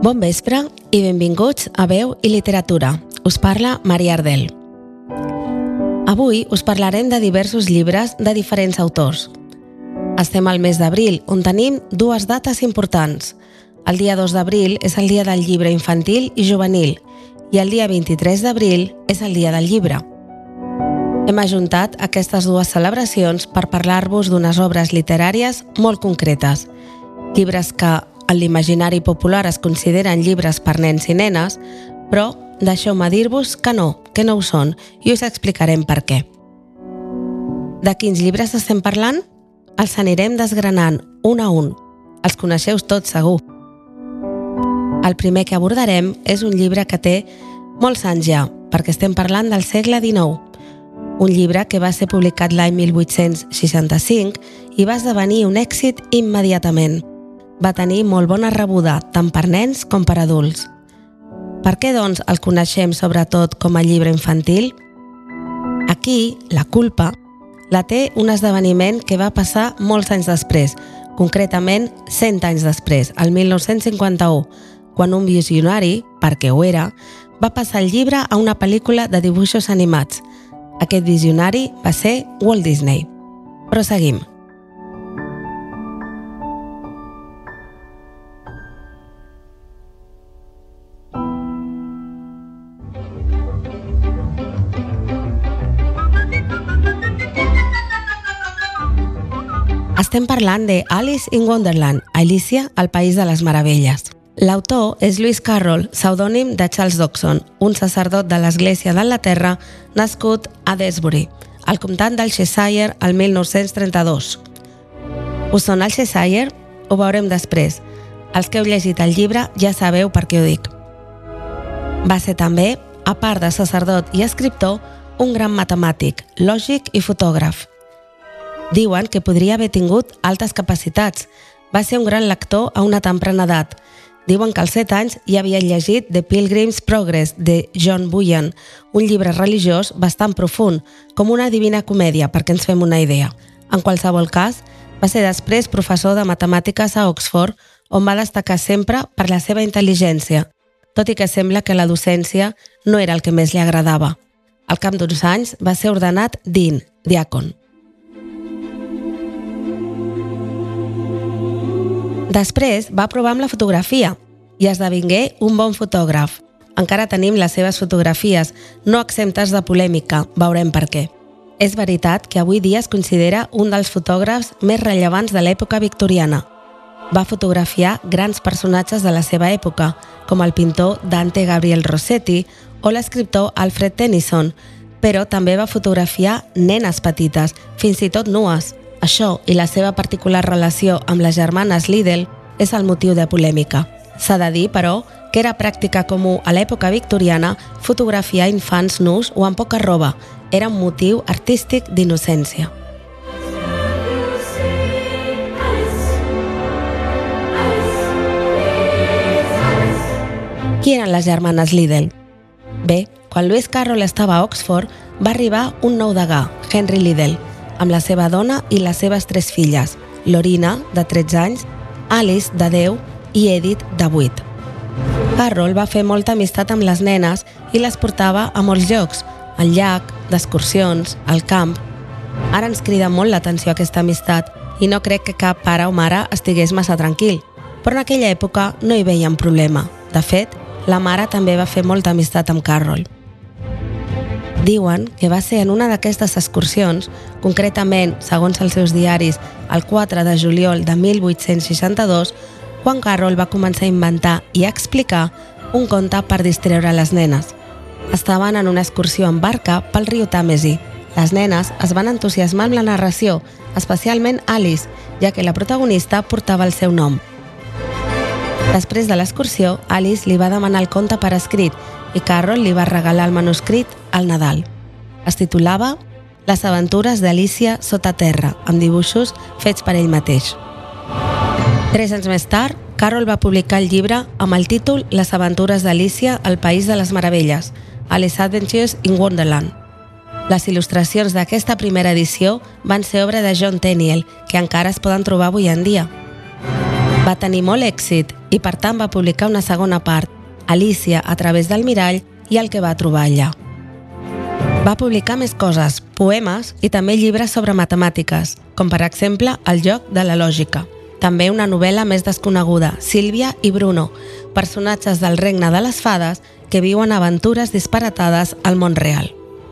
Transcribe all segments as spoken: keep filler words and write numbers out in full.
Bon vespre i benvinguts a Veu i Literatura. Us parla Maria Ardel. Avui us parlarem de diversos llibres de diferents autors. Estem al mes d'abril, on tenim dues dates importants. El dia dos d'abril és el dia del llibre infantil i juvenil i el dia vint-i-tres d'abril és el dia del llibre. Hem ajuntat aquestes dues celebracions per parlar-vos d'unes obres literàries molt concretes, llibres que en l'imaginari popular es consideren llibres per nens i nenes, però deixeu-me dir-vos que no, que no ho són, i us explicarem per què. De quins llibres estem parlant? Els anirem desgranant un a un. Els coneixeu tots segur. El primer que abordarem és un llibre que té molts anys ja, perquè estem parlant del segle dinou. Un llibre que va ser publicat l'any mil vuit-cents seixanta-cinc i va esdevenir un èxit immediatament. Va tenir molt bona rebuda, tant per nens com per adults. Per què, doncs, el coneixem sobretot com a llibre infantil? Aquí, la culpa, la té un esdeveniment que va passar molts anys després, concretament cent anys després, el mil nou-cents cinquanta-u, quan un visionari, perquè ho era, va passar el llibre a una pel·lícula de dibuixos animats. Aquest visionari va ser Walt Disney. Proseguim. Estem parlant de Alice in Wonderland, Alícia al País de les Meravelles. L'autor és Lewis Carroll, pseudònim de Charles Dodgson, un sacerdot de l'Església d'Anglaterra nascut a Desbury, al comtat del Cheshire, el mil nou-cents trenta-dos. Us sona el Cheshire? Ho veurem després. Els que heu llegit el llibre ja sabeu per què ho dic. Va ser també, a part de sacerdot i escriptor, un gran matemàtic, lògic i fotògraf. Diuen que podria haver tingut altes capacitats. Va ser un gran lector a una temprana edat. Diuen que als set anys ja havia llegit The Pilgrim's Progress de John Bunyan, un llibre religiós bastant profund, com una divina comèdia, perquè ens fem una idea. En qualsevol cas, va ser després professor de matemàtiques a Oxford, on va destacar sempre per la seva intel·ligència, tot i que sembla que la docència no era el que més li agradava. Al cap d'uns anys va ser ordenat dean, diàcon. Després va provar amb la fotografia i esdevingué un bon fotògraf. Encara tenim les seves fotografies, no exemptes de polèmica, veurem per què. És veritat que avui dia es considera un dels fotògrafs més rellevants de l'època victoriana. Va fotografiar grans personatges de la seva època, com el pintor Dante Gabriel Rossetti o l'escriptor Alfred Tennyson, però també va fotografiar nenes petites, fins i tot nues. Això i la seva particular relació amb les germanes Liddell és el motiu de polèmica. S'ha de dir, però, que era pràctica comú a l'època victoriana fotografiar infants nus o amb poca roba. Era un motiu artístic d'innocència. Qui eren les germanes Liddell? Bé, quan Lewis Carroll estava a Oxford, va arribar un nou degà, Henry Liddell, amb la seva dona i les seves tres filles, Lorina, de tretze anys, Alice, de deu, i Edith, de vuit. Carroll va fer molta amistat amb les nenes i les portava a molts llocs, al llac, d'excursions, al camp. Ara ens crida molt l'atenció aquesta amistat i no crec que cap pare o mare estigués massa tranquil, però en aquella època no hi veien problema. De fet, la mare també va fer molta amistat amb Carroll. Diuen que va ser en una d'aquestes excursions, concretament, segons els seus diaris, el quatre de juliol de mil vuit-cents seixanta-dos, quan Carroll va començar a inventar i a explicar un conte per distreure les nenes. Estaven en una excursió en barca pel riu Tàmesi. Les nenes es van entusiasmar amb la narració, especialment Alice, ja que la protagonista portava el seu nom. Després de l'excursió, Alice li va demanar el conte per escrit i Carroll li va regalar el manuscrit al Nadal. Es titulava Les aventures d'Alícia sota terra, amb dibuixos fets per ell mateix. Tres anys més tard, Carroll va publicar el llibre amb el títol Les aventures d'Alícia al País de les Meravelles, Alice Adventures in Wonderland. Les il·lustracions d'aquesta primera edició van ser obra de John Tenniel, que encara es poden trobar avui en dia. Va tenir molt èxit i per tant va publicar una segona part, Alícia a través del mirall i el que va trobar allà. Va publicar més coses, poemes i també llibres sobre matemàtiques, com per exemple El joc de la lògica. També una novel·la més desconeguda, Sílvia i Bruno, personatges del regne de les fades que viuen aventures disparatades al món real.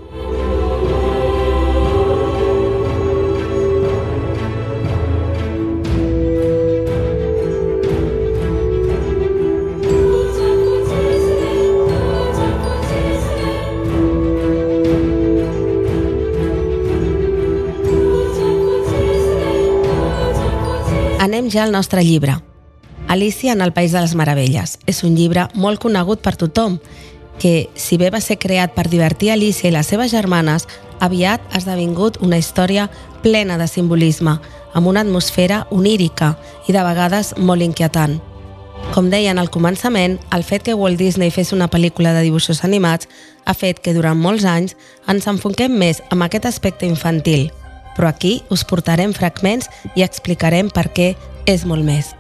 Anem ja al nostre llibre. Alícia en el País de les Meravelles. És un llibre molt conegut per tothom, que, si bé va ser creat per divertir Alícia i les seves germanes, aviat ha esdevingut una història plena de simbolisme, amb una atmosfera onírica i de vegades molt inquietant. Com deien al començament, el fet que Walt Disney fes una pel·lícula de dibuixos animats ha fet que durant molts anys ens enfonquem més amb aquest aspecte infantil, però aquí us portarem fragments i explicarem per què és molt més.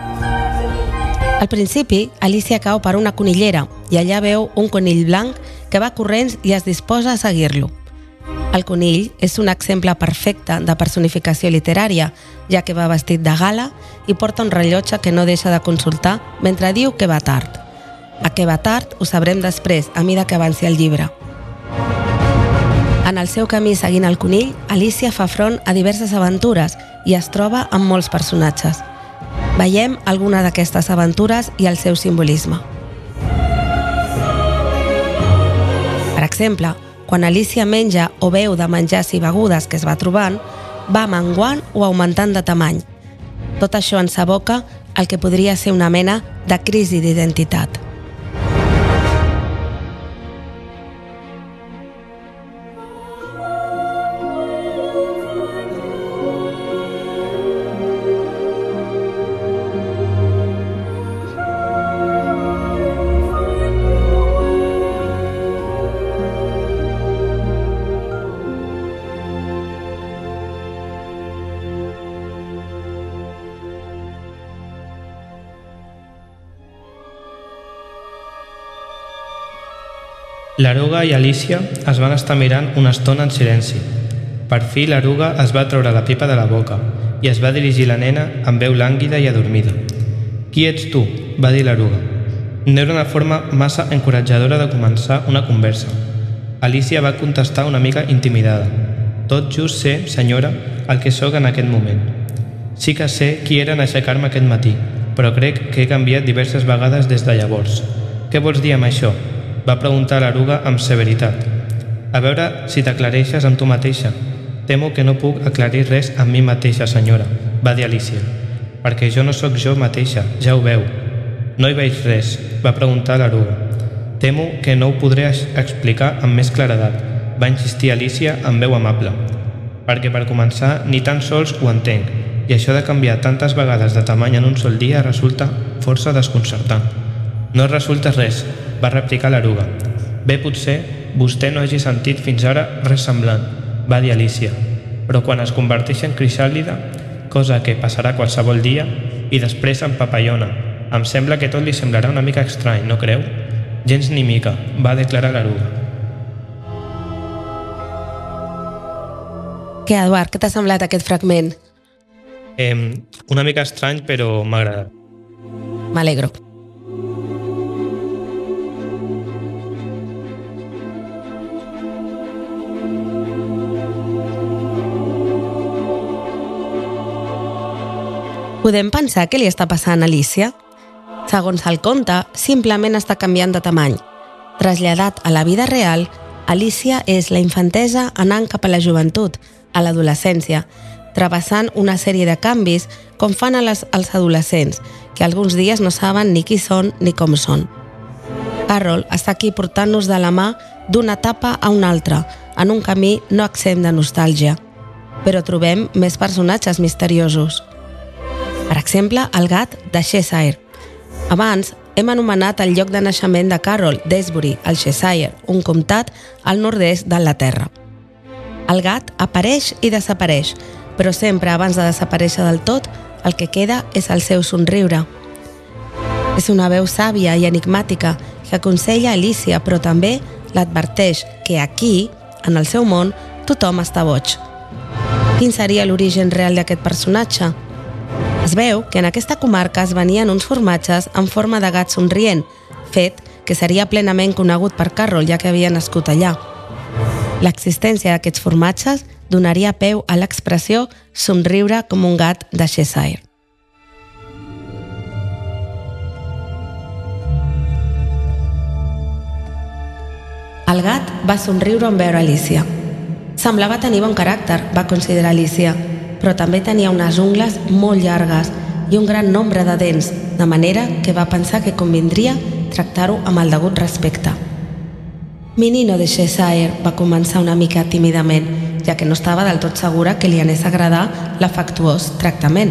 Al principi, Alícia cau per una conillera i allà veu un conill blanc que va corrents i es disposa a seguir-lo. El conill és un exemple perfecte de personificació literària, ja que va vestit de gala i porta un rellotge que no deixa de consultar mentre diu que va tard. A què va tard ho sabrem després, a mida que avanci el llibre. En el seu camí seguint el conill, Alícia fa front a diverses aventures i es troba amb molts personatges. Veiem alguna d'aquestes aventures i el seu simbolisme. Per exemple, quan Alícia menja o beu de menjars i begudes que es va trobant, va menguant o augmentant de tamany. Tot això ens aboca al que podria ser una mena de crisi d'identitat. L'eruga i Alícia es van estar mirant una estona en silenci. Per fi l'eruga es va treure la pipa de la boca i es va dirigir a la nena amb veu lànguida i adormida. «Qui ets tu?», va dir l'eruga. No era una forma massa encoratjadora de començar una conversa. Alícia va contestar una mica intimidada. «Tot just sé, senyora, el que sóc en aquest moment. Sí que sé qui era en aixecar-me aquest matí, però crec que he canviat diverses vegades des de llavors. Què vols dir amb això?», va preguntar l'eruga amb severitat. «A veure si t'aclareixes amb tu mateixa. Temo que no puc aclarir res amb mi mateixa, senyora», va dir Alícia. «Perquè jo no sóc jo mateixa, ja ho veu». «No hi veig res?», va preguntar l'eruga. «Temo que no ho podré explicar amb més claredat», va insistir Alícia amb veu amable. «Perquè per començar ni tan sols ho entenc, i això de canviar tantes vegades de tamany en un sol dia resulta força desconcertant». «No resulta res», va replicar l'eruga. «Bé, potser vostè no hagi sentit fins ara res semblant», va dir Alícia, «però quan es converteix en crisàlida, cosa que passarà qualsevol dia, i després en papallona, em sembla que tot li semblarà una mica estrany, no creu?» «Gens ni mica», va declarar l'eruga. Què, Eduard, què t'ha semblat aquest fragment? Eh, una mica estrany, però m'ha agradat. M'alegro. Podem pensar què li està passant a Alícia? Segons el conte, simplement està canviant de tamany. Traslladat a la vida real, Alícia és la infantesa anant cap a la joventut, a l'adolescència, travessant una sèrie de canvis com fan a les, als adolescents, que alguns dies no saben ni qui són ni com són. Carroll està aquí portant-nos de la mà d'una etapa a una altra, en un camí no exempt de nostàlgia. Però trobem més personatges misteriosos. Per exemple, el gat de Cheshire. Abans hem anomenat el lloc de naixement de Carroll, Desbury, al Cheshire, un comtat al nord-est d'Anglaterra. El gat apareix i desapareix, però sempre abans de desaparèixer del tot el que queda és el seu somriure. És una veu sàvia i enigmàtica que aconsella Alicia, però també l'adverteix que aquí, en el seu món, tothom està boig. Quin seria l'origen real d'aquest personatge? Es veu que en aquesta comarca es venien uns formatges en forma de gat somrient, fet que seria plenament conegut per Carroll, ja que havia nascut allà. L'existència d'aquests formatges donaria peu a l'expressió somriure com un gat de Cheshire. El gat va somriure en veure Alicia. Semblava tenir bon caràcter, va considerar Alicia, però també tenia unes ungles molt llargues i un gran nombre de dents, de manera que va pensar que convindria tractar-ho amb el degut respecte. «Menino de Cheshire», va començar una mica tímidament, ja que no estava del tot segura que li anés a agradar l'afectuós tractament.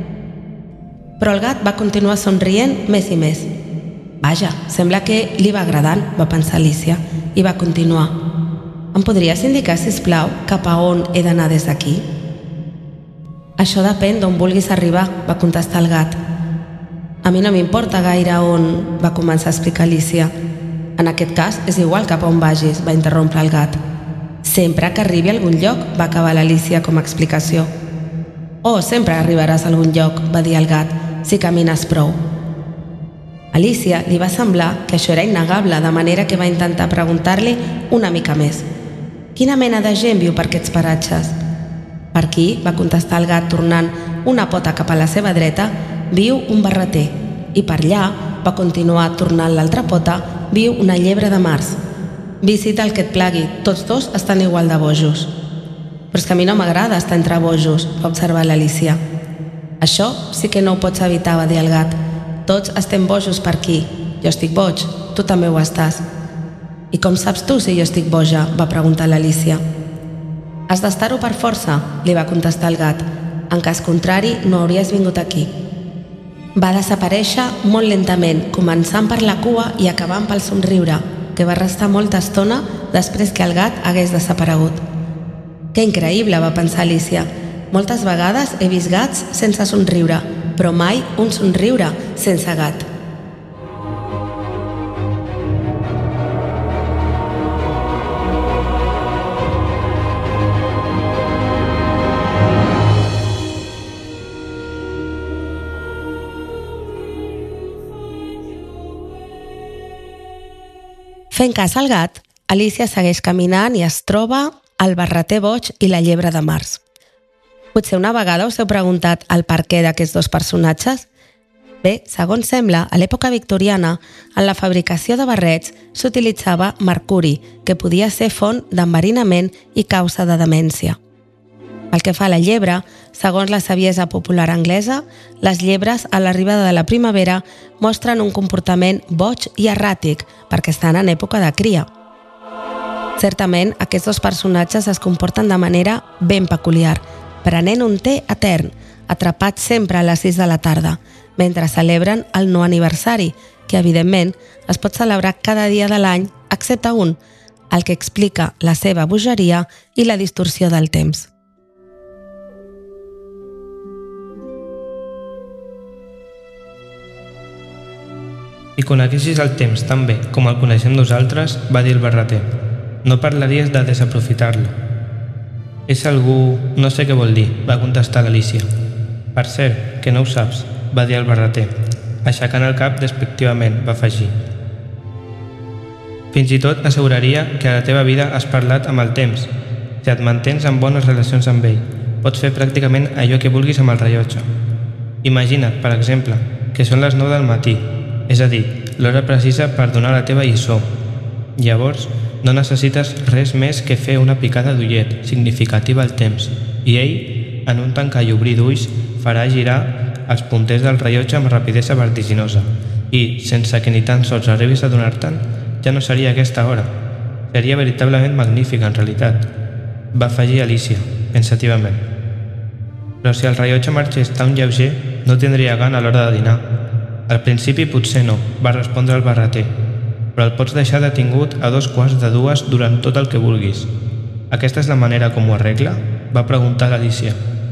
Però el gat va continuar somrient més i més. «Vaja, sembla que li va agradant», va pensar Alicia, i va continuar. «Em podries indicar, sisplau, cap a on he d'anar des d'aquí?» «Això depèn d'on vulguis arribar», va contestar el gat. «A mi no m'importa gaire on», va començar a explicar Alicia. «En aquest cas és igual cap a on vagis», va interrompre el gat. «Sempre que arribi a algun lloc», va acabar l'Alicia com a explicació. «Oh, sempre arribaràs a algun lloc», va dir el gat, «si camines prou». Alicia li va semblar que això era innegable, de manera que va intentar preguntar-li una mica més. «Quina mena de gent viu per aquests paratges?» «Per aquí», va contestar el gat tornant una pota cap a la seva dreta, «viu un barreter, i per allà», va continuar tornant l'altra pota, «viu una llebre de març. Visita el que et plagui, tots dos estan igual de bojos». «Però és que a mi no m'agrada estar entre bojos», va observar l'Alicia. «Això sí que no ho pots evitar», va dir el gat. «Tots estem bojos per aquí. Jo estic boig, tu també ho estàs». «I com saps tu si jo estic boja?», va preguntar l'Alicia. «Has d'estar-ho per força», li va contestar el gat. «En cas contrari, no hauries vingut aquí». Va desaparèixer molt lentament, començant per la cua i acabant pel somriure, que va restar molta estona després que el gat hagués desaparegut. «Que increïble», va pensar Alicia. «Moltes vegades he vist gats sense somriure, però mai un somriure sense gat». Fent cas al gat, Alicia segueix caminant i es troba al barreter boig i la llebre de març. Potser una vegada us heu preguntat el per què d'aquests dos personatges? Bé, segons sembla, a l'època victoriana, en la fabricació de barrets s'utilitzava mercuri, que podia ser font d'enverinament i causa de demència. Pel que fa a la llebre, segons la saviesa popular anglesa, les llebres a l'arribada de la primavera mostren un comportament boig i erràtic perquè estan en època de cria. Certament, aquests dos personatges es comporten de manera ben peculiar, prenent un te etern, atrapats sempre a les sis de la tarda, mentre celebren el no aniversari, que evidentment es pot celebrar cada dia de l'any, excepte un, el que explica la seva bogeria i la distorsió del temps. «Si coneguessis el temps tan bé com el coneixem nosaltres», va dir el barreter, «no parlaries de desaprofitar-lo». «És algú... no sé què vol dir», va contestar l'Alicia. «Per cert, que no ho saps», va dir el barreter. Aixecant el cap despectivament, va afegir. «Fins i tot asseguraria que a la teva vida has parlat amb el temps. Si et mantens en bones relacions amb ell, pots fer pràcticament allò que vulguis amb el rellotge. Imagina't, per exemple, que són les nou del matí, és a dir, l'hora precisa per donar la teva lliçó. Llavors, no necessites res més que fer una picada d'ullet significativa al temps, i ell, en un tancar i obrir d'ulls, farà girar els punters del rellotge amb rapidesa vertiginosa, i, sense que ni tan sols arribis a donar-te'n, ja no seria aquesta hora. Seria veritablement magnífica, en realitat», va afegir Alicia, pensativament. «Però si el rellotge marxés tan lleuger, no tindria gana a l'hora de dinar». «Al principi potser no», va respondre el barreter, «però el pots deixar detingut a dos quarts de dues durant tot el que vulguis». «Aquesta és la manera com ho arregla?», va preguntar l'Alicia.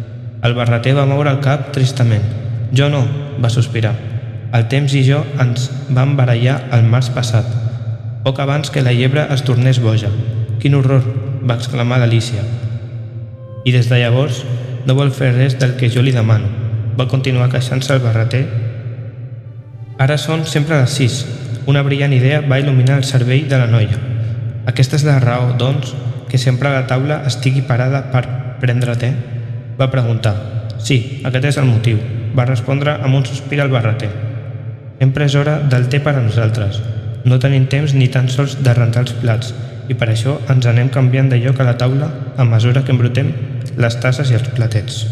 El barreter va moure el cap tristament. Jo no, va sospirar. El temps i jo ens vam barallar el març passat, poc abans que la llebre es tornés boja. Quin horror, va exclamar l'Alícia. I des de llavors no vol fer res del que jo li demano, va continuar queixant-se el barreter. Ara són sempre les sis. Una brillant idea va il·luminar el cervell de la noia. Aquesta és la raó, doncs, que sempre a la taula estigui parada per prendre te? Va preguntar. Sí, aquest és el motiu, va respondre amb un sospir el barreter. Sempre és hora del te per a nosaltres. No tenim temps ni tan sols de rentar els plats i per això ens anem canviant de lloc a la taula a mesura que embrutem les tasses i els platets.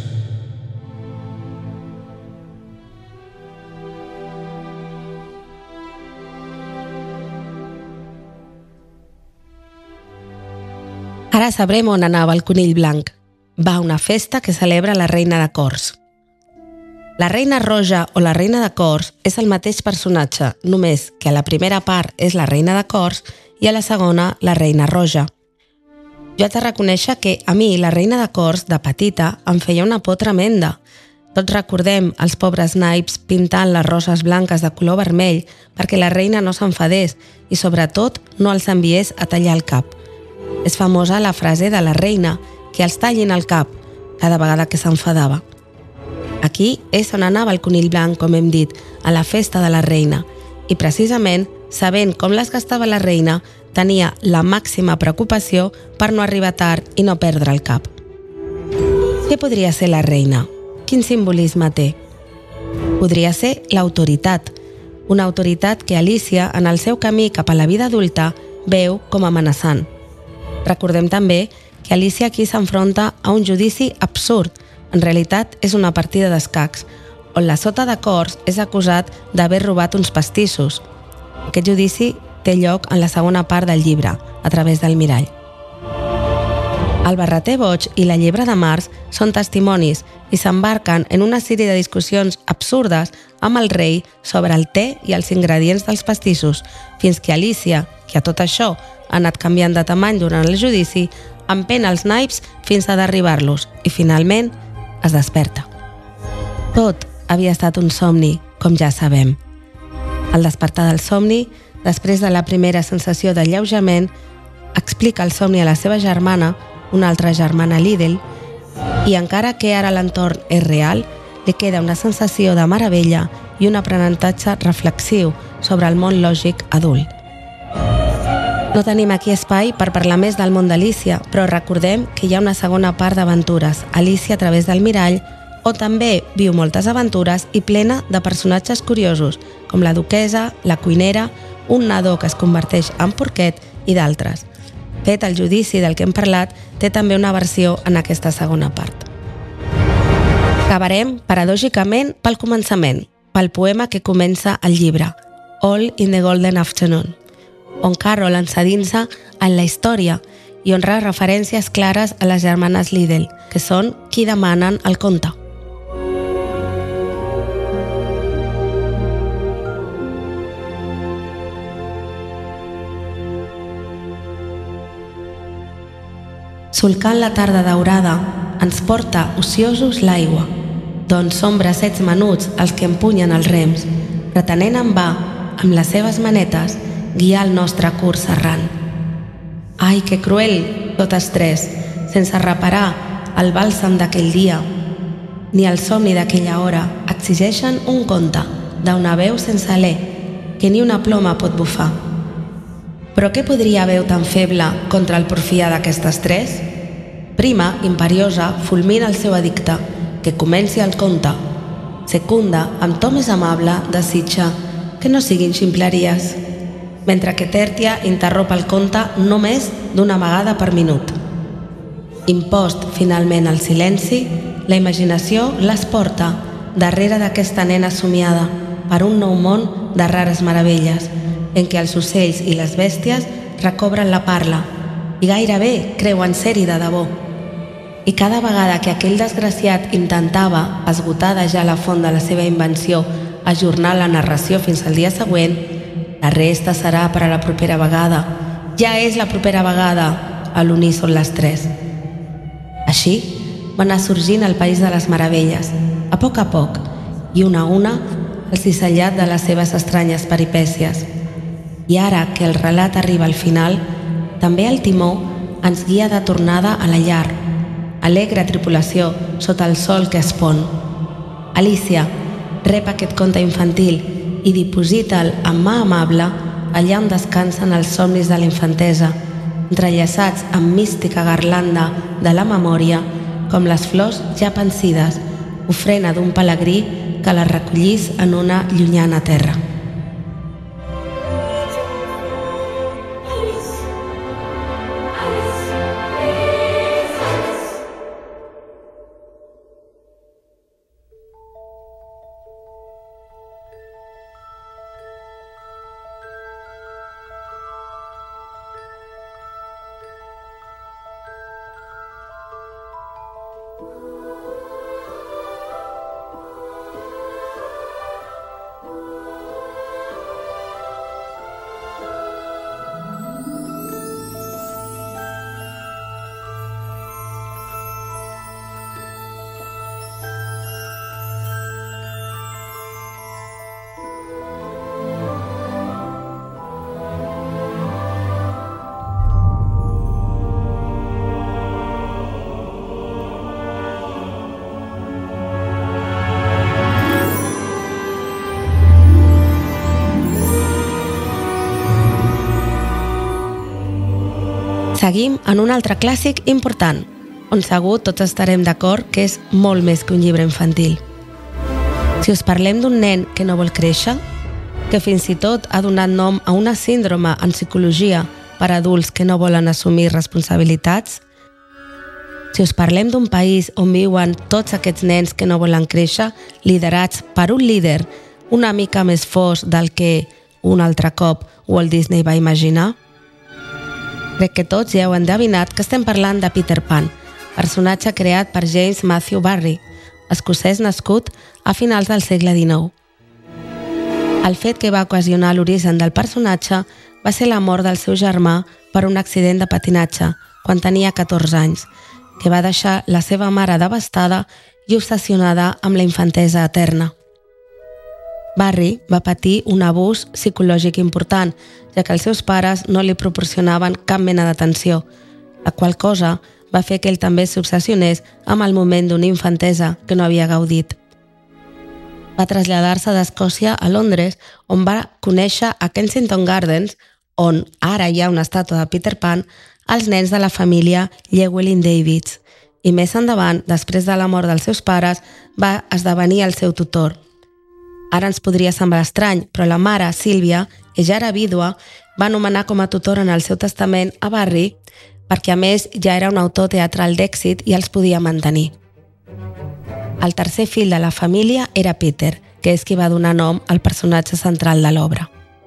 Ara sabrem on anava el conill blanc. Va a una festa que celebra la reina de Cors. La reina roja o la reina de Cors és el mateix personatge, només que a la primera part és la reina de Cors i a la segona la reina roja. Jo haig de reconèixer que a mi la reina de Cors, de petita, em feia una por tremenda. Tots recordem els pobres naips pintant les roses blanques de color vermell perquè la reina no s'enfadés i sobretot no els enviés a tallar el cap. És famosa la frase de la reina, que els tallin el cap, cada vegada que s'enfadava. Aquí és on anava el conill blanc, com hem dit, a la festa de la reina, i precisament, sabent com les gastava la reina, tenia la màxima preocupació per no arribar tard i no perdre el cap. Què podria ser la reina? Quin simbolisme té? Podria ser l'autoritat, una autoritat que Alícia, en el seu camí cap a la vida adulta, veu com amenaçant. Recordem també que Alícia aquí s'enfronta a un judici absurd. En realitat és una partida d'escacs, on la sota de Cors és acusat d'haver robat uns pastissos. Aquest judici té lloc en la segona part del llibre, a través del mirall. El barreter boig i la llebre de març són testimonis i s'embarquen en una sèrie de discussions absurdes amb el rei sobre el te i els ingredients dels pastissos, fins que Alícia, que a tot això ha anat canviant de tamany durant el judici, empena els naips fins a derribar-los i, finalment, es desperta. Tot havia estat un somni, com ja sabem. Al despertar del somni, després de la primera sensació d'alleujament, explica el somni a la seva germana, una altra germana Lídel, i encara que ara l'entorn és real, li queda una sensació de meravella i un aprenentatge reflexiu sobre el món lògic adult. No tenim aquí espai per parlar més del món d'Alícia, però recordem que hi ha una segona part d'aventures, Alícia a través del mirall, on també viu moltes aventures i plena de personatges curiosos, com la duquesa, la cuinera, un nadó que es converteix en porquet i d'altres. Fet el judici del que hem parlat, té també una versió en aquesta segona part. Acabarem, paradògicament, pel començament, pel poema que comença el llibre, All in the Golden Afternoon, on Carol s'endinsa en la història i on rep referències clares a les germanes Lídel, que són qui demanen el conte. Solcant la tarda daurada, ens porta ociosos l'aigua, d'on som bracets menuts els que empunyen els rems, pretenent en va, amb les seves manetes, guiar el nostre curs errant. Ai, que cruel, totes tres, sense reparar el bàlsam d'aquell dia, ni el somni d'aquella hora, exigeixen un conte d'una veu sense alè, que ni una ploma pot bufar. Però què podria veu tan feble contra el porfiar d'aquestes tres? Prima, imperiosa, fulmina el seu edicte, que comenci el conte. Secunda, amb to més amable, desitja que no siguin ximpleries, mentre que Tèrtia interromp el conte només d'una vegada per minut. Impost, finalment, el silenci, la imaginació les porta darrere d'aquesta nena somiada per un nou món de rares meravelles, en què els ocells i les bèsties recobren la parla i gairebé creuen ser-hi de debò. I cada vegada que aquell desgraciat intentava, esgotada ja la font de la seva invenció, ajornar la narració fins al dia següent, la resta serà per a la propera vegada. Ja és la propera vegada, a l'uníson les tres. Així, va anar sorgint al País de les Meravelles, a poc a poc, i una a una el cisellat de les seves estranyes peripècies. I ara que el relat arriba al final, també el timó ens guia de tornada a la llar, alegre tripulació sota el sol que es pon. Alicia, rep aquest conte infantil i diposita'l amb mà amable allà on descansen els somnis de la infantesa, entrellaçats amb mística garlanda de la memòria, com les flors ja pensides, ofrena d'un pelegrí que les recollís en una llunyana terra. Seguim en un altre clàssic important, on segur tots estarem d'acord que és molt més que un llibre infantil. Si us parlem d'un nen que no vol créixer, que fins i tot ha donat nom a una síndrome en psicologia per a adults que no volen assumir responsabilitats, si us parlem d'un país on viuen tots aquests nens que no volen créixer, liderats per un líder una mica més fos del que un altre cop Walt Disney va imaginar, crec que tots ja heu endevinat que estem parlant de Peter Pan, personatge creat per James Matthew Barrie, escocès nascut a finals del segle dinou. El fet que va ocasionar l'origen del personatge va ser la mort del seu germà per un accident de patinatge quan tenia catorze anys, que va deixar la seva mare devastada i obsessionada amb la infantesa eterna. Barrie va patir un abús psicològic important, ja que els seus pares no li proporcionaven cap mena d'atenció, la qual cosa va fer que ell també s'obsessionés amb el moment d'una infantesa que no havia gaudit. Va traslladar-se d'Escòcia a Londres, on va conèixer a Kensington Gardens, on ara hi ha una estàtua de Peter Pan, els nens de la família Llewellyn Davids, i més endavant, després de la mort dels seus pares, va esdevenir el seu tutor. Ara ens podria semblar estrany, però la mare, Sílvia, que ja era vídua, va anomenar com a tutor en el seu testament a Barrie perquè a més ja era un autor teatral d'èxit i els podia mantenir. El tercer fill de la família era Peter, que és qui va donar nom al personatge central de l'obra.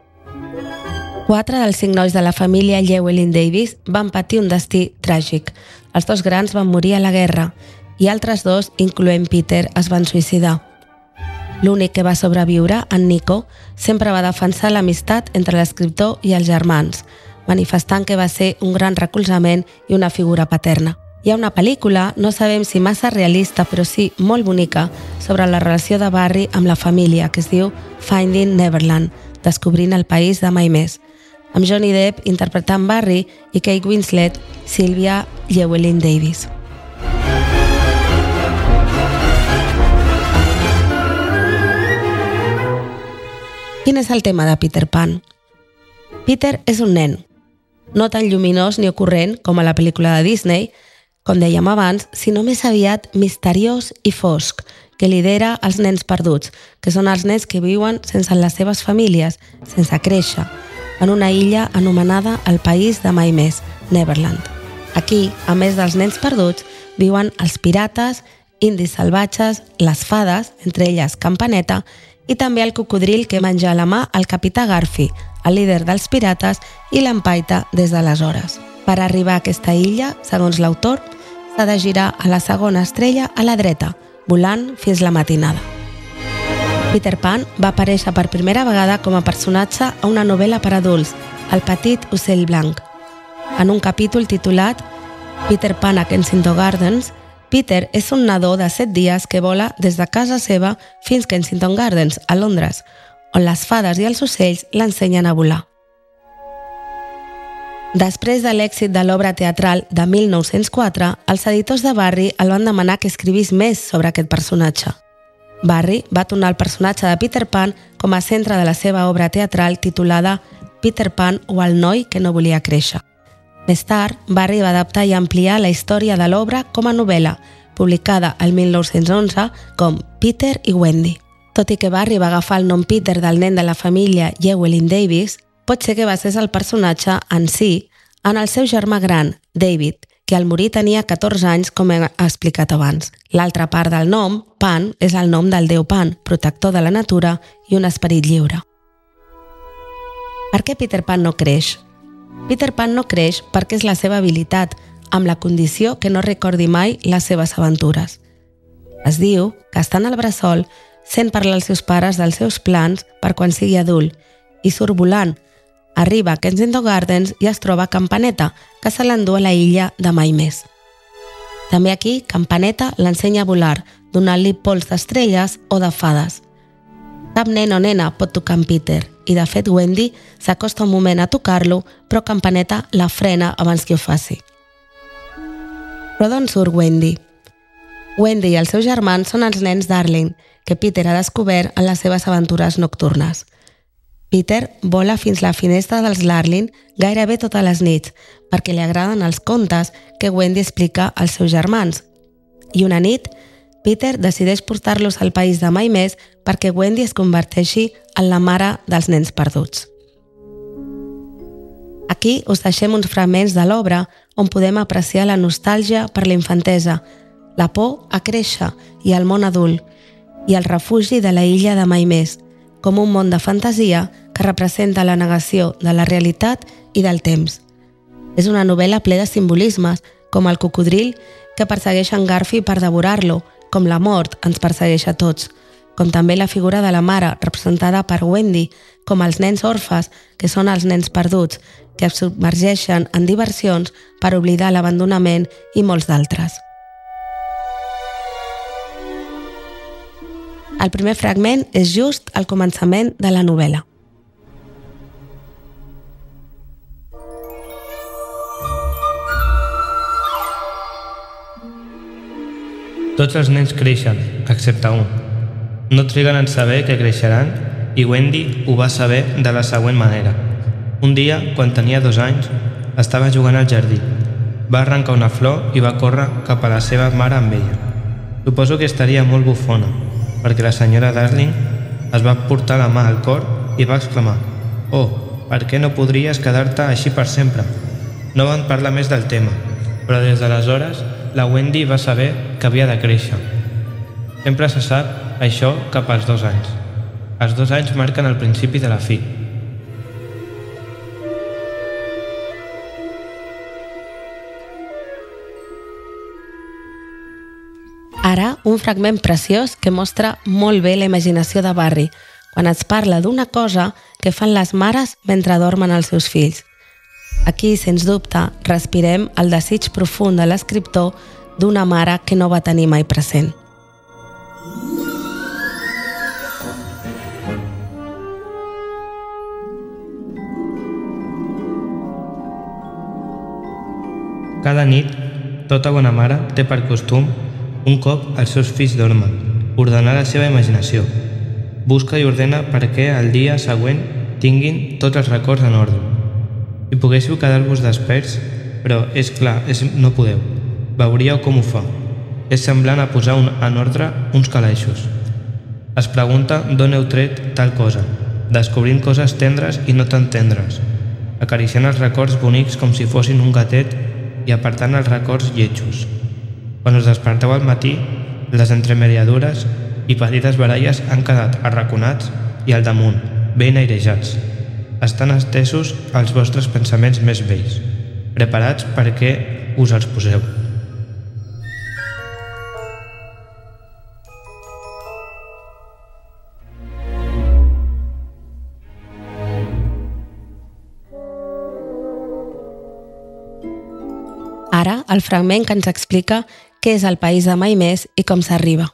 Quatre dels cinc nois de la família Llewellyn Davies van patir un destí tràgic. Els dos grans van morir a la guerra i altres dos, incloent Peter, es van suïcidar. L'únic que va sobreviure, en Nico, sempre va defensar l'amistat entre l'escriptor i els germans, manifestant que va ser un gran recolzament i una figura paterna. Hi ha una pel·lícula, no sabem si massa realista, però sí molt bonica, sobre la relació de Barrie amb la família, que es diu Finding Neverland, Descobrint el país de mai més, amb Johnny Depp interpretant Barrie i Kate Winslet, Sylvia Llewellyn Davies. Quin és el tema de Peter Pan? Peter és un nen, no tan lluminós ni ocorrent com a la pel·lícula de Disney, com dèiem abans, sinó més aviat misteriós i fosc, que lidera els nens perduts, que són els nens que viuen sense les seves famílies, sense créixer, en una illa anomenada el país de mai més, Neverland. Aquí, a més dels nens perduts, viuen els pirates, indis salvatges, les fades, entre elles Campaneta, i també el cocodril que menja a la mà el capità Garfi, el líder dels pirates, i l'empaita des d'aleshores. Per arribar a aquesta illa, segons l'autor, s'ha de girar a la segona estrella a la dreta, volant fins la matinada. Peter Pan va aparèixer per primera vegada com a personatge a una novel·la per adults, El petit ocell blanc. En un capítol titulat Peter Pan a Kensington Gardens, Peter és un nadó de set dies que vola des de casa seva fins a Kensington Gardens, a Londres, on les fades i els ocells l'ensenyen a volar. Després de l'èxit de l'obra teatral de mil nou-cents quatre, els editors de Barrie el van demanar que escrivís més sobre aquest personatge. Barrie va tornar el personatge de Peter Pan com a centre de la seva obra teatral titulada Peter Pan o el noi que no volia créixer. Més tard, Barrie va adaptar i ampliar la història de l'obra com a novel·la, publicada el mil nou-cents onze com Peter i Wendy. Tot i que Barrie va agafar el nom Peter del nen de la família Llewellyn Davis, pot ser que basés el personatge en si en el seu germà gran, David, que al morir tenia catorze anys, com he explicat abans. L'altra part del nom, Pan, és el nom del déu Pan, protector de la natura i un esperit lliure. Per què Peter Pan no creix? Peter Pan no creix perquè és la seva habilitat, amb la condició que no recordi mai les seves aventures. Es diu que, estant al bressol, sent parlar als seus pares dels seus plans per quan sigui adult i surt volant. Arriba a Kensington Gardens i es troba Campaneta, que se l'endú a la illa de mai més. També aquí, Campaneta l'ensenya a volar, donant-li pols d'estrelles o de fades. Cap nen o nena pot tocar en Peter, i de fet Wendy s'acosta un moment a tocar-lo, però Campaneta la frena abans que ho faci. Però d'on surt Wendy? Wendy i els seus germans són els nens Darling, que Peter ha descobert en les seves aventures nocturnes. Peter vola fins la finestra dels Darling gairebé totes les nits, perquè li agraden els contes que Wendy explica als seus germans. I una nit, Peter decideix portar-los al país de mai més perquè Wendy es converteixi en la mare dels nens perduts. Aquí us deixem uns fragments de l'obra on podem apreciar la nostàlgia per la infantesa, la por a créixer i al món adult, i el refugi de la illa de mai més, com un món de fantasia que representa la negació de la realitat i del temps. És una novel·la ple de simbolismes, com el cocodril que persegueix en Garfi per devorar-lo, com la mort ens persegueix a tots, com també la figura de la mare, representada per Wendy, com els nens orfes, que són els nens perduts, que es submergeixen en diversions per oblidar l'abandonament i molts d'altres. El primer fragment és just al començament de la novel·la. Tots els nens creixen, excepte un. No triguen en saber que creixeran i Wendy ho va saber de la següent manera. Un dia, quan tenia dos anys, estava jugant al jardí. Va arrencar una flor i va córrer cap a la seva mare amb ella. Suposo que estaria molt bufona, perquè la senyora Darling es va portar la mà al cor i va exclamar: «Oh, per què no podries quedar-te així per sempre?» No van parlar més del tema, però des d'aleshores la Wendy va saber que havia de créixer. Sempre se sap això cap als dos anys. Els dos anys marquen el principi de la fi. Ara, un fragment preciós que mostra molt bé la imaginació de Barrie, quan ens parla d'una cosa que fan les mares mentre dormen els seus fills. Aquí, sens dubte, respirem el desig profund de l'escriptor d'una mare que no va tenir mai present. Cada nit, tota bona mare té per costum, un cop els seus fills dormen, ordenar la seva imaginació. Busca i ordena perquè el dia següent tinguin tots els records en ordre. Si poguéssiu quedar-vos desperts, però és clar, és, no podeu. Veuríeu com ho fa. És semblant a posar un, en ordre uns calaixos. Es pregunta d'on heu tret tal cosa, descobrint coses tendres i no tan tendres, acariciant els records bonics com si fossin un gatet i apartant els records lletjos. Quan us desperteu al matí, les entremeriadures i petites baralles han quedat arraconats i al damunt, ben airejats. Estan estesos als vostres pensaments més vells, preparats perquè us els poseu. Ara, el fragment que ens explica què és el país de mai més i com s'arriba.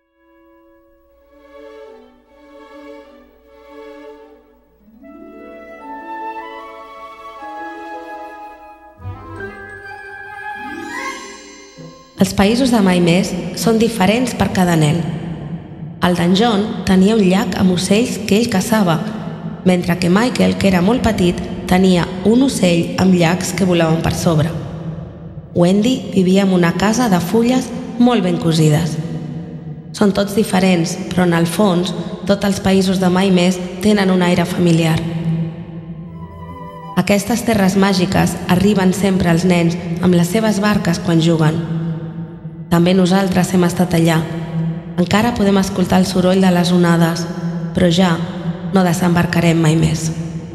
Els països de mai més són diferents per cada nen. El d'en John tenia un llac amb ocells que ell caçava, mentre que Michael, que era molt petit, tenia un ocell amb llacs que volaven per sobre. Wendy vivia en una casa de fulles molt ben cosides. Són tots diferents, però en el fons, tots els països de mai més tenen un aire familiar. Aquestes terres màgiques arriben sempre als nens amb les seves barques quan juguen. També nosaltres hem estat allà. Encara podem escoltar el soroll de les onades, però ja no desembarcarem mai més.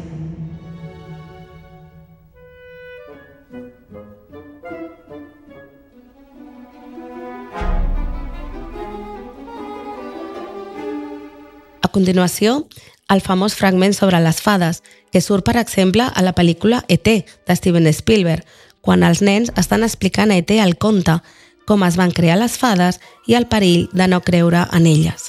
A continuació, el famós fragment sobre les fades, que surt, per exemple, a la pel·lícula E T de Steven Spielberg, quan els nens estan explicant a E T el conte, com es van crear les fades i el perill de no creure en elles.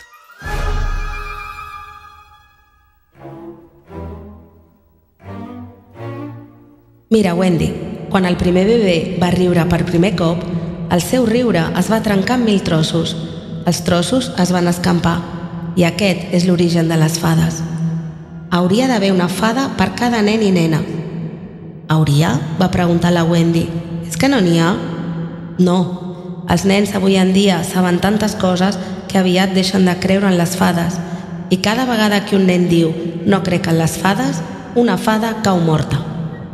Mira, Wendy, quan el primer bebè va riure per primer cop, el seu riure es va trencar en mil trossos. Els trossos es van escampar, i aquest és l'origen de les fades. Hauria d'haver una fada per cada nen i nena. Hauria? Va preguntar la Wendy. És que no n'hi ha? No. Els nens avui en dia saben tantes coses que aviat deixen de creure en les fades, i cada vegada que un nen diu no crec en les fades, una fada cau morta.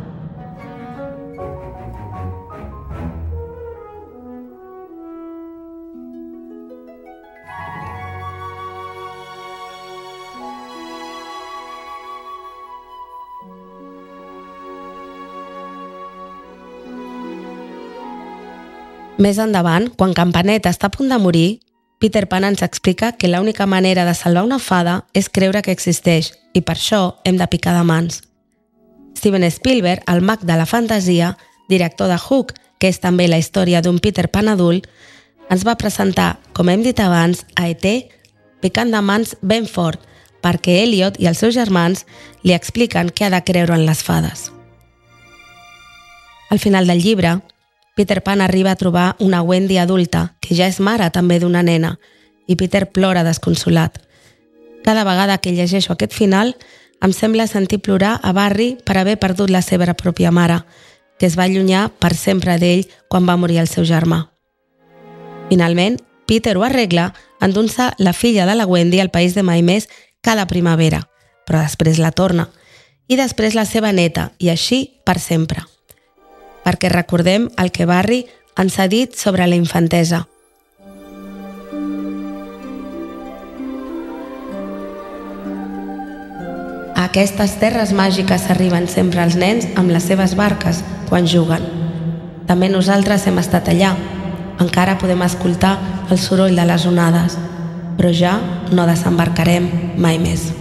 Més endavant, quan Campanet està a punt de morir, Peter Pan ens explica que l'única manera de salvar una fada és creure que existeix, i per això hem de picar de mans. Steven Spielberg, el mag de la fantasia, director de Hook, que és també la història d'un Peter Pan adult, ens va presentar, com hem dit abans, a E T picant de mans ben fort, perquè Elliot i els seus germans li expliquen que ha de creure en les fades. Al final del llibre, Peter Pan arriba a trobar una Wendy adulta, que ja és mare també d'una nena, i Peter plora desconsolat. Cada vegada que llegeixo aquest final, em sembla sentir plorar a Barry per haver perdut la seva pròpia mare, que es va allunyar per sempre d'ell quan va morir el seu germà. Finalment, Peter ho arregla endunça la filla de la Wendy al país de mai més cada primavera, però després la torna, i després la seva neta, i així per sempre. Perquè recordem el que Barry ens ha dit sobre la infantesa. A aquestes terres màgiques arriben sempre els nens amb les seves barques quan juguen. També nosaltres hem estat allà. Encara podem escoltar el soroll de les onades, però ja no desembarcarem mai més.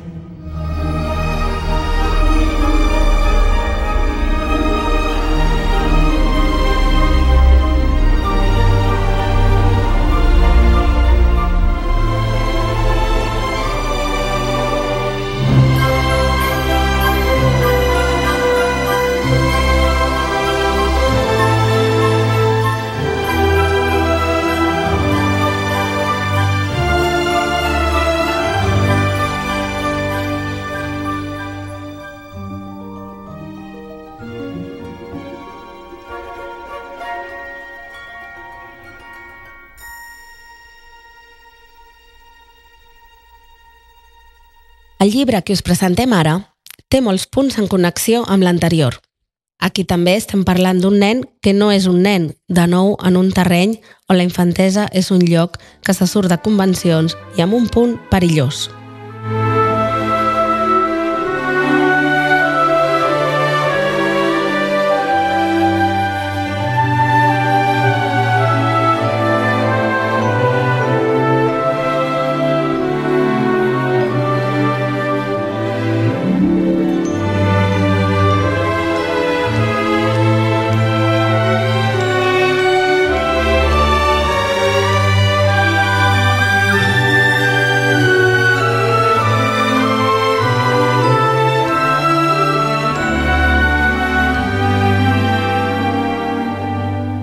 El llibre que us presentem ara té molts punts en connexió amb l'anterior. Aquí també estem parlant d'un nen que no és un nen, de nou en un terreny on la infantesa és un lloc que se surt de convencions i amb un punt perillós.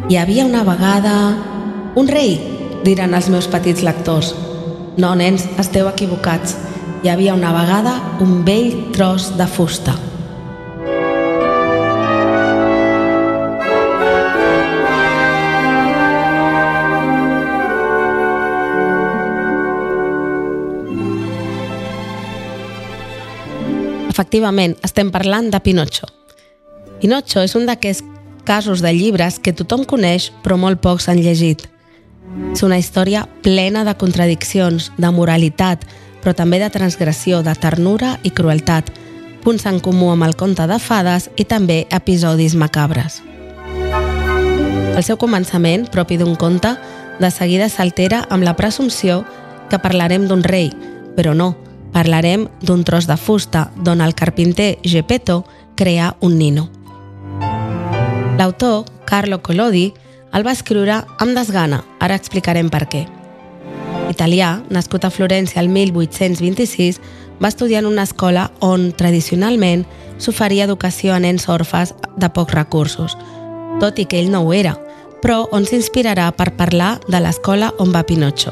Hi havia una vegada... Un rei, diran els meus petits lectors. No, nens, esteu equivocats. Hi havia una vegada un vell tros de fusta. Efectivament, estem parlant de Pinocho. Pinocho és un d'aquests casos de llibres que tothom coneix però molt pocs han llegit. És una història plena de contradiccions, de moralitat, però també de transgressió, de ternura i crueltat, punts en comú amb el conte de fades i també episodis macabres. El seu començament, propi d'un conte, de seguida s'altera amb la presumpció que parlarem d'un rei, però no, parlarem d'un tros de fusta d'on el carpinter Geppetto crea un nino. L'autor, Carlo Collodi, el va escriure amb desgana, ara explicarem per què. Italià, nascut a Florència el mil vuit-cents vint-i-sis, va estudiar en una escola on, tradicionalment, s'oferia educació a nens orfes de pocs recursos, tot i que ell no ho era, però on s'inspirarà per parlar de l'escola on va Pinocho.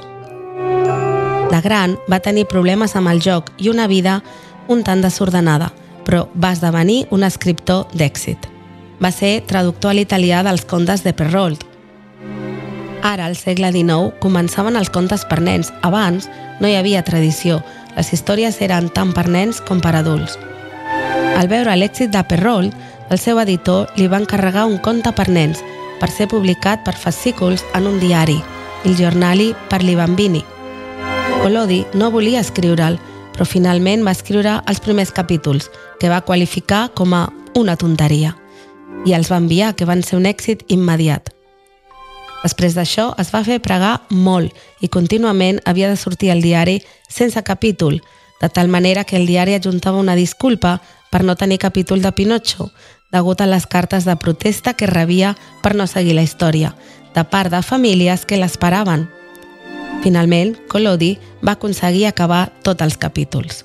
De gran, va tenir problemes amb el joc i una vida un tant desordenada, però va esdevenir un escriptor d'èxit. Va ser traductor a l'italià dels contes de Perrault. Ara, al segle dinou, començaven els contes per nens. Abans no hi havia tradició. Les històries eren tant per nens com per adults. Al veure l'èxit de Perrault, el seu editor li va encarregar un conte per nens per ser publicat per fascículs en un diari, Il Giornali per i Bambini. Collodi no volia escriure'l, però finalment va escriure els primers capítols, que va qualificar com a una tonteria, i els va enviar, que van ser un èxit immediat. Després d'això es va fer pregar molt i contínuament havia de sortir al diari sense capítol, de tal manera que el diari adjuntava una disculpa per no tenir capítol de Pinocho, degut a les cartes de protesta que rebia per no seguir la història, de part de famílies que l'esperaven. Finalment, Collodi va aconseguir acabar tots els capítols.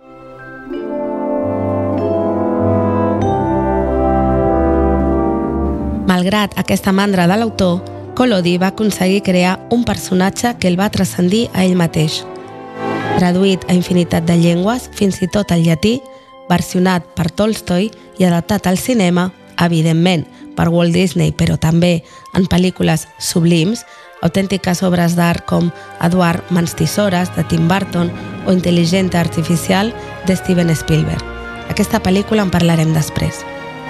Malgrat aquesta mandra de l'autor, Collodi va aconseguir crear un personatge que el va transcendir a ell mateix. Traduït a infinitat de llengües, fins i tot al llatí, versionat per Tolstoi i adaptat al cinema, evidentment per Walt Disney, però també en pel·lícules sublims, autèntiques obres d'art com Eduard Mans Tisores, de Tim Burton, o Intel·ligència Artificial, de Steven Spielberg. Aquesta pel·lícula en parlarem després.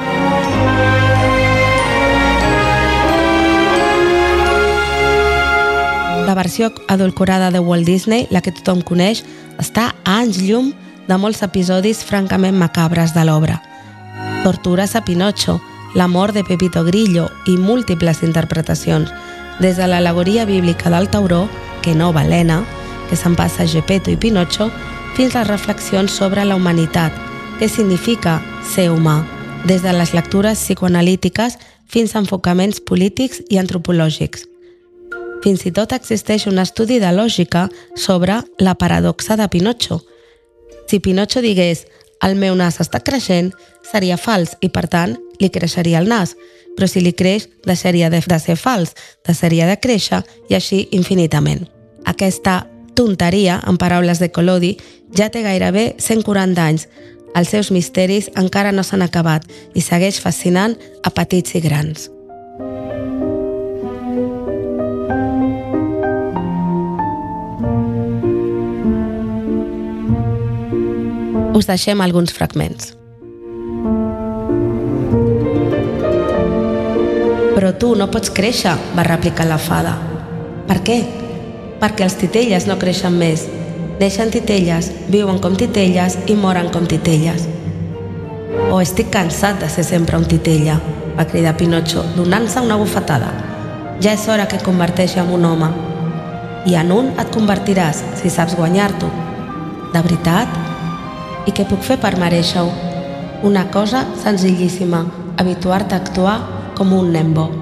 La versió adulcorada de Walt Disney, la que tothom coneix, està a anys llum de molts episodis francament macabres de l'obra. Tortures a Pinocho, la mort de Pepito Grillo i múltiples interpretacions, des de l'al·legoria bíblica del tauró, que no balena, que s'empassa Geppetto i Pinocho, fins a les reflexions sobre la humanitat, què significa ser humà, des de les lectures psicoanalítiques fins a enfocaments polítics i antropològics. Fins i tot existeix un estudi de lògica sobre la paradoxa de Pinocho. Si Pinocho digués «el meu nas està creixent», seria fals i, per tant, li creixeria el nas. Però si li creix, deixaria de ser fals, deixaria de créixer i així infinitament. Aquesta tonteria, en paraules de Collodi, ja té gairebé cent quaranta anys. Els seus misteris encara no s'han acabat i segueix fascinant a petits i grans. Us deixem alguns fragments. «Però tu no pots créixer», va replicar la fada. «Per què?» «Perquè els titelles no creixen més. Neixen titelles, viuen com titelles i moren com titelles». «Oh, estic cansat de ser sempre un titella», va cridar Pinocho, donant-se una bufetada. «Ja és hora que converteixi en un home. I en un et convertiràs, si saps guanyar-t'ho». «De veritat? I què puc fer per mereixer-ho?» «Una cosa senzillíssima, habituar-te a actuar com un nen bo».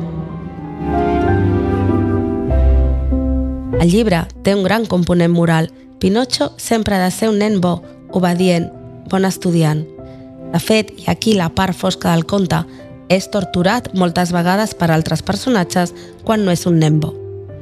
El llibre té un gran component moral. Pinocho sempre ha de ser un nen bo, obedient, bon estudiant. De fet, i aquí la part fosca del conte, És torturat moltes vegades per altres personatges quan no és un nen bo.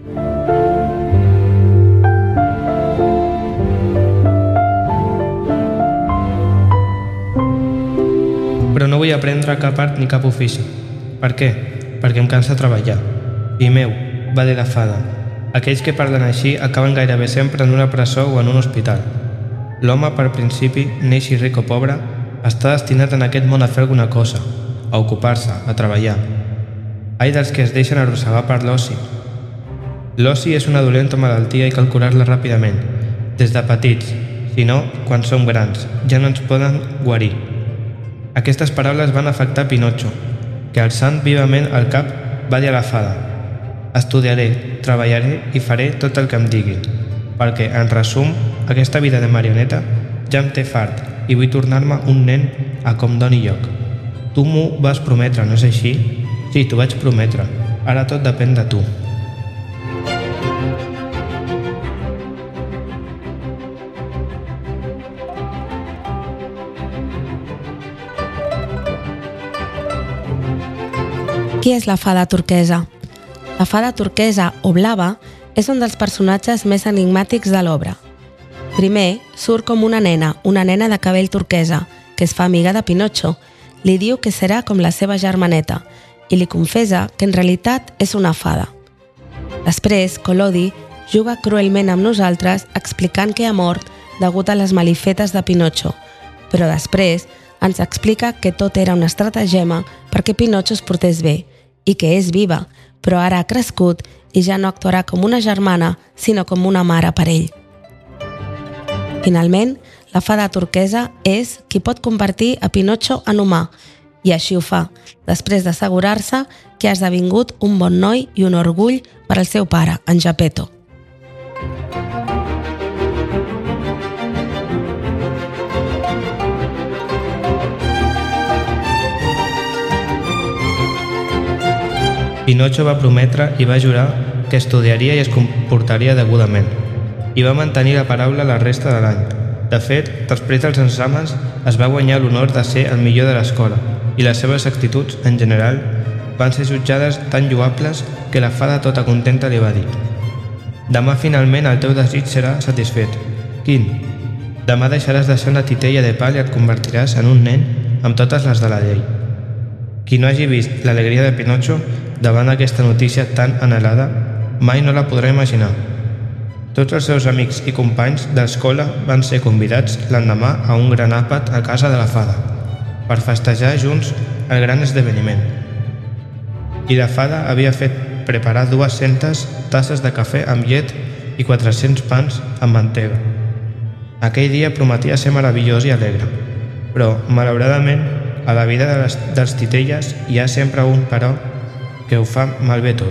Però no vull aprendre cap art ni cap ofici. Per què? Perquè em cansa treballar. Fill meu, va dir la fada, aquells que parlen així acaben gairebé sempre en una presó o en un hospital. L'home, per principi, neixi ric o pobre, està destinat en aquest món a fer alguna cosa, a ocupar-se, a treballar. Ai dels que es deixen arrossegar per l'oci. L'oci és una dolenta malaltia i cal curar-la ràpidament, des de petits, si no, quan som grans, ja no ens poden guarir. Aquestes paraules van afectar Pinotxo, que alçant vivament el cap va dir a la fada: estudiaré, treballaré i faré tot el que em diguin, perquè, en resum, aquesta vida de marioneta ja em té fart i vull tornar-me un nen a com doni lloc. Tu m'ho vas prometre, no és així? Sí, t'ho vaig prometre. Ara tot depèn de tu. Qui és la fada turquesa? La fada turquesa o blava és un dels personatges més enigmàtics de l'obra. Primer, surt com una nena, una nena de cabell turquesa, que es fa amiga de Pinotxo, li diu que serà com la seva germaneta i li confessa que en realitat és una fada. Després, Collodi juga cruelment amb nosaltres explicant que ha mort degut a les malifetes de Pinotxo, però després ens explica que tot era una estratagema perquè Pinotxo es portés bé i que és viva, però ara ha crescut i ja no actuarà com una germana, sinó com una mare per ell. Finalment, la fada turquesa és qui pot convertir a Pinotxo en humà, i així ho fa, després d'assegurar-se que ha esdevingut un bon noi i un orgull per al seu pare, en Geppetto. Pinotxo va prometre i va jurar que estudiaria i es comportaria degudament, i va mantenir la paraula la resta de l'any. De fet, després dels exàmens es va guanyar l'honor de ser el millor de l'escola, i les seves actituds, en general, van ser jutjades tan lloables que la fada tota contenta li va dir: demà finalment el teu desig serà satisfet. Quin? Demà deixaràs de ser una titella de pal i et convertiràs en un nen amb totes les de la llei. Qui no hagi vist l'alegria de Pinotxo davant aquesta notícia tan anhelada, mai no la podrà imaginar. Tots els seus amics i companys d'escola van ser convidats l'endemà a un gran àpat a casa de la fada, per festejar junts el gran esdeveniment. I la fada havia fet preparar dues-centes tasses de cafè amb llet i quatre-cents pans amb mantega. Aquell dia prometia ser meravellós i alegre, però, malauradament, a la vida de les, dels titelles hi ha sempre un però que ho fa malbé tot.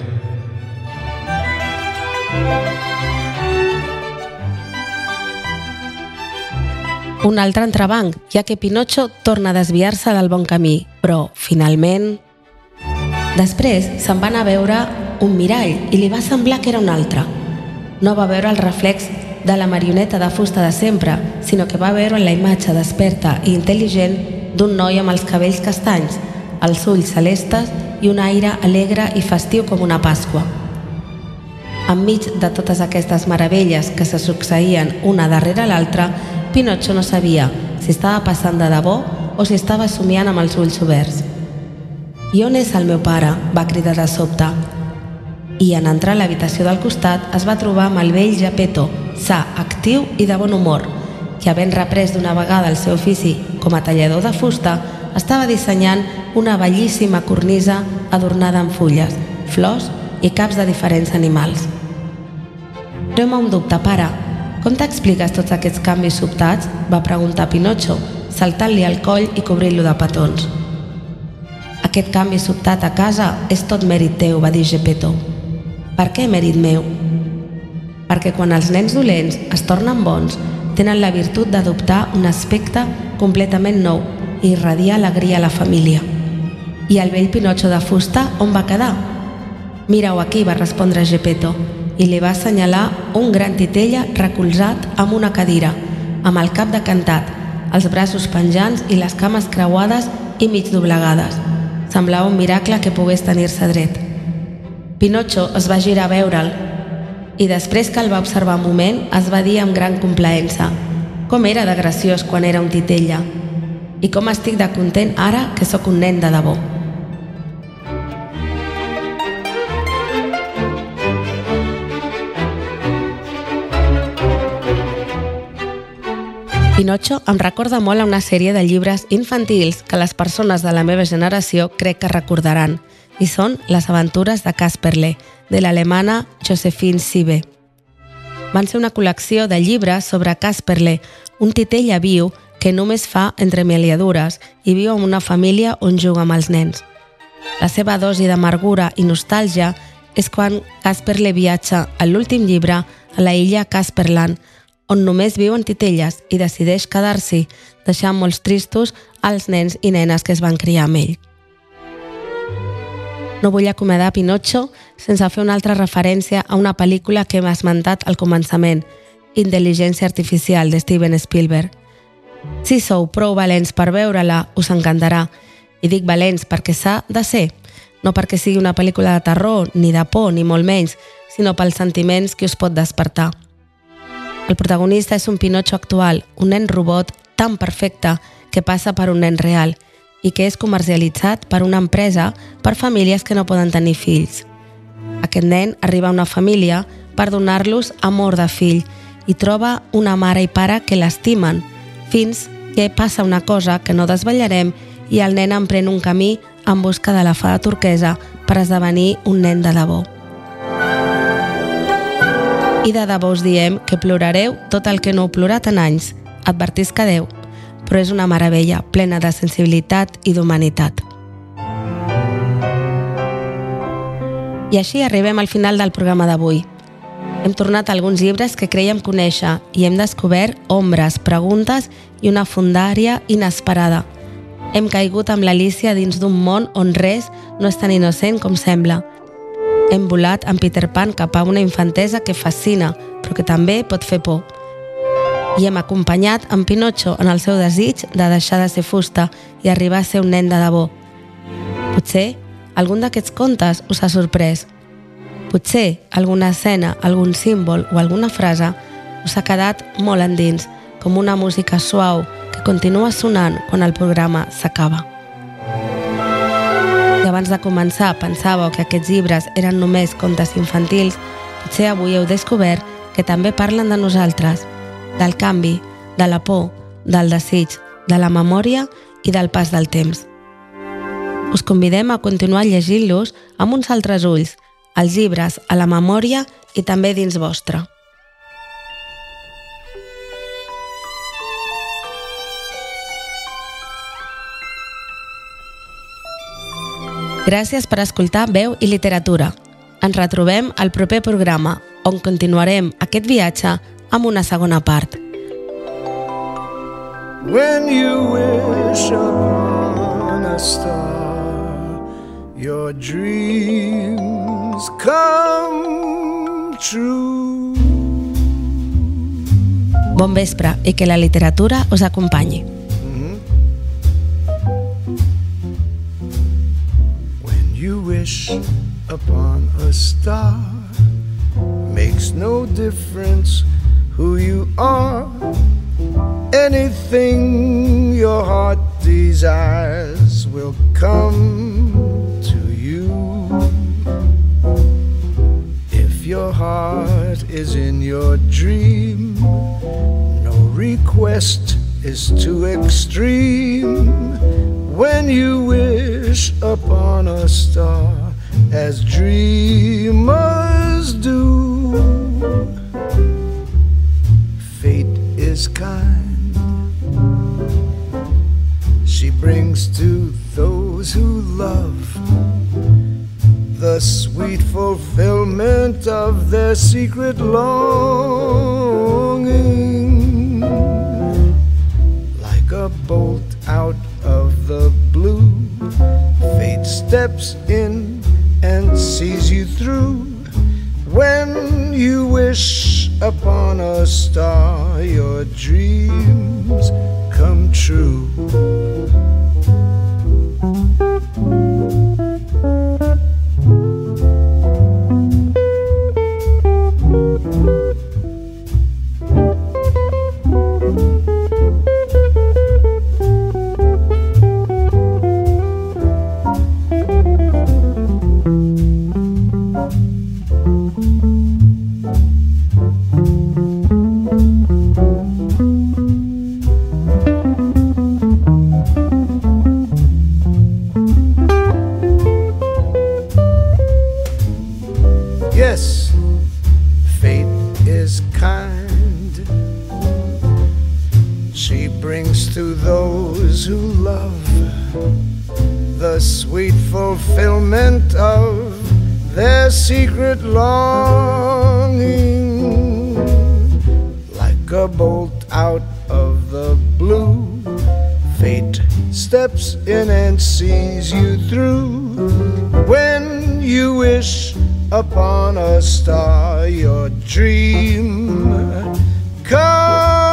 Un altre entrebanc, ja que Pinotxo torna a desviar-se del bon camí, però, finalment... Després se'n va anar a veure un mirall i li va semblar que era un altre. No va veure el reflex de la marioneta de fusta de sempre, sinó que va veure la imatge desperta i intel·ligent d'un noi amb els cabells castanys, els ulls celestes i un aire alegre i festiu com una Pasqua. Enmig de totes aquestes meravelles que se succeïen una darrere l'altra, Pinotxo no sabia si estava passant de debò o si estava somiant amb els ulls oberts. «I on és el meu pare?», va cridar de sobte. I en entrar a l'habitació del costat es va trobar amb el vell Geppetto, sa, actiu i de bon humor, que havent reprès d'una vegada el seu ofici com a tallador de fusta, estava dissenyant una bellíssima cornisa adornada amb fulles, flors i caps de diferents animals. «Treu-me un dubte, pare. Com t'expliques tots aquests canvis sobtats?», va preguntar Pinotxo, saltant-li al coll i cobrint-lo de petons. «Aquest canvi sobtat a casa és tot mèrit teu», va dir Geppetto. «Per què mèrit meu?» «Perquè quan els nens dolents es tornen bons, tenen la virtut d'adoptar un aspecte completament nou i irradiar alegria a la família». «I el vell Pinotxo de fusta on va quedar?» «Mira-ho aquí», va respondre Geppetto, i li va assenyalar un gran titella recolzat amb una cadira, amb el cap decantat, els braços penjants i les cames creuades i mig doblegades. Semblava un miracle que pogués tenir-se dret. Pinotxo es va girar a veure'l i després que el va observar un moment es va dir amb gran complaença: com era de graciós quan era un titella i com estic de content ara que sóc un nen de debò. Pinotxo em recorda molt a una sèrie de llibres infantils que les persones de la meva generació crec que recordaran, i són Les aventures de Casperle, de l'alemana Josephine Siebe. Van ser una col·lecció de llibres sobre Casperle, un titella viu que només fa entremaliadures i viu en una família on juga amb els nens. La seva dosi d'amargura i nostàlgia és quan Casperle viatja a l'últim llibre a la illa Casperland, on només viuen titelles i decideix quedar-s'hi, deixant molts tristos als nens i nenes que es van criar amb ell. No vull acomiadar Pinotxo sense fer una altra referència a una pel·lícula que hem esmentat al començament, Intel·ligència artificial, de Steven Spielberg. Si sou prou valents per veure-la, us encantarà. I dic valents perquè s'ha de ser, no perquè sigui una pel·lícula de terror, ni de por, ni molt menys, sinó pels sentiments que us pot despertar. El protagonista és un Pinotxo actual, un nen robot tan perfecte que passa per un nen real i que és comercialitzat per una empresa per famílies que no poden tenir fills. Aquest nen arriba a una família per donar-los amor de fill i troba una mare i pare que l'estimen, fins que passa una cosa que no desvetllarem i el nen emprèn un camí en busca de la fada turquesa per esdevenir un nen de debò. I de debò us diem que plorareu tot el que no heu plorat en anys, advertisca Déu, però és una meravella plena de sensibilitat i d'humanitat. I així arribem al final del programa d'avui. Hem tornat a alguns llibres que creiem conèixer i hem descobert ombres, preguntes i una fondària inesperada. Hem caigut amb l'Alícia dins d'un món on res no és tan innocent com sembla. Hem volat amb Peter Pan cap a una infantesa que fascina, però que també pot fer por. I hem acompanyat en Pinotxo en el seu desig de deixar de ser fusta i arribar a ser un nen de debò. Potser algun d'aquests contes us ha sorprès. Potser alguna escena, algun símbol o alguna frase us ha quedat molt endins, com una música suau que continua sonant quan el programa s'acaba. Si abans de començar pensàveu que aquests llibres eren només contes infantils, potser avui heu descobert que també parlen de nosaltres, del canvi, de la por, del desig, de la memòria i del pas del temps. Us convidem a continuar llegint-los amb uns altres ulls, els llibres a la memòria i també dins vostre. Gràcies per escoltar Veu i Literatura. Ens retrobem al proper programa, on continuarem aquest viatge amb una segona part. When you wish upon a star, your dreams come true. Bon vespre i que la literatura us acompanyi. You wish upon a star, makes no difference who you are. Anything your heart desires will come to you. If your heart is in your dream, no request is too extreme. When you wish upon a star, as dreamers do, fate is kind. She brings to those who love the sweet fulfillment of their secret longing. Like a bolt out of the blue, fate steps in and sees you through. When you wish upon a star, your dreams come true. the sweet fulfillment of their secret longing. Like a bolt out of the blue, fate steps in and sees you through. When you wish upon a star, your dream comes